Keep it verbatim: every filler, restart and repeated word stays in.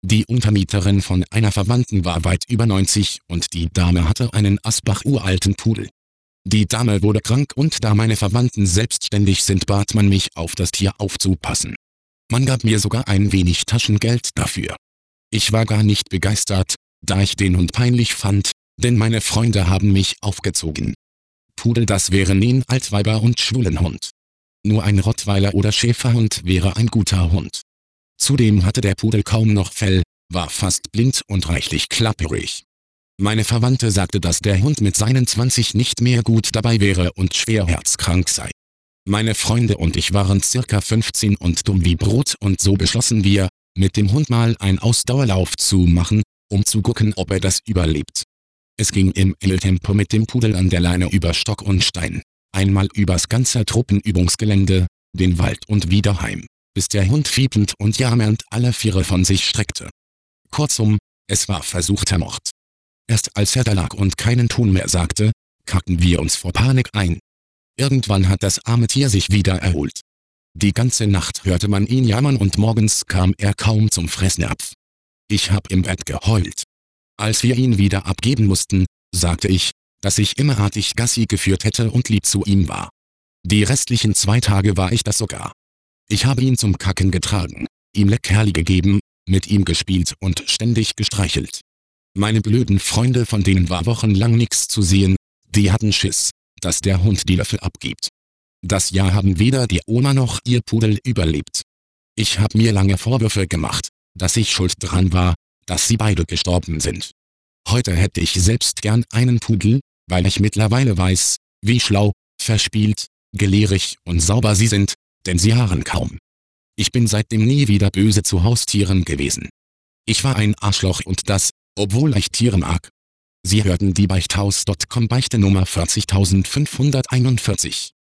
Die Untermieterin von einer Verwandten war weit über neunzig und die Dame hatte einen Asbach-uralten Pudel. Die Dame wurde krank und da meine Verwandten selbstständig sind, bat man mich, auf das Tier aufzupassen. Man gab mir sogar ein wenig Taschengeld dafür. Ich war gar nicht begeistert, da ich den Hund peinlich fand, denn meine Freunde haben mich aufgezogen. Pudel, das wären ein Altweiber- und Schwulenhund. Nur ein Rottweiler oder Schäferhund wäre ein guter Hund. Zudem hatte der Pudel kaum noch Fell, war fast blind und reichlich klapperig. Meine Verwandte sagte, dass der Hund mit seinen zwanzig nicht mehr gut dabei wäre und schwer herzkrank sei. Meine Freunde und ich waren circa fünfzehn und dumm wie Brot und so beschlossen wir, mit dem Hund mal einen Ausdauerlauf zu machen, um zu gucken, ob er das überlebt. Es ging im Eiltempo mit dem Pudel an der Leine über Stock und Stein, einmal übers ganze Truppenübungsgelände, den Wald und wieder heim, bis der Hund fiepend und jammernd alle Viere von sich streckte. Kurzum, es war versuchter Mord. Erst als er da lag und keinen Ton mehr sagte, kackten wir uns vor Panik ein. Irgendwann hat das arme Tier sich wieder erholt. Die ganze Nacht hörte man ihn jammern und morgens kam er kaum zum Fressnapf. Ich hab im Bett geheult. Als wir ihn wieder abgeben mussten, sagte ich, dass ich immer artig Gassi geführt hätte und lieb zu ihm war. Die restlichen zwei Tage war ich das sogar. Ich habe ihn zum Kacken getragen, ihm Leckerli gegeben, mit ihm gespielt und ständig gestreichelt. Meine blöden Freunde, von denen war wochenlang nichts zu sehen, die hatten Schiss, dass der Hund die Löffel abgibt. Das Jahr haben weder die Oma noch ihr Pudel überlebt. Ich habe mir lange Vorwürfe gemacht, dass ich schuld dran war, dass sie beide gestorben sind. Heute hätte ich selbst gern einen Pudel, weil ich mittlerweile weiß, wie schlau, verspielt, gelehrig und sauber sie sind, denn sie haaren kaum. Ich bin seitdem nie wieder böse zu Haustieren gewesen. Ich war ein Arschloch und das, obwohl ich Tiere mag. Sie hörten die Beichthaus Punkt com Beichte Nummer vierzigtausendfünfhunderteinundvierzig.